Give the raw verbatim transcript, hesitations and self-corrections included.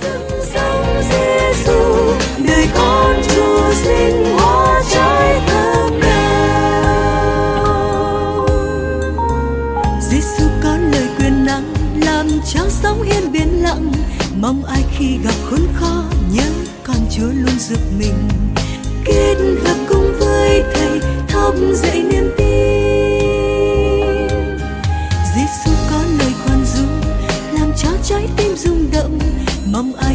Dòng Giêsu, đời con Chúa xin hóa trái thơm nào. Giêsu có lời quyền năng làm cho sóng yên biển lặng, mong ai khi gặp khốn khó nhớ con Chúa luôn giúp mình. Kết hợp cùng với Thầy thắp dậy niềm tin. Giêsu có lời khoan dung làm cho trái tim rung động, mong ai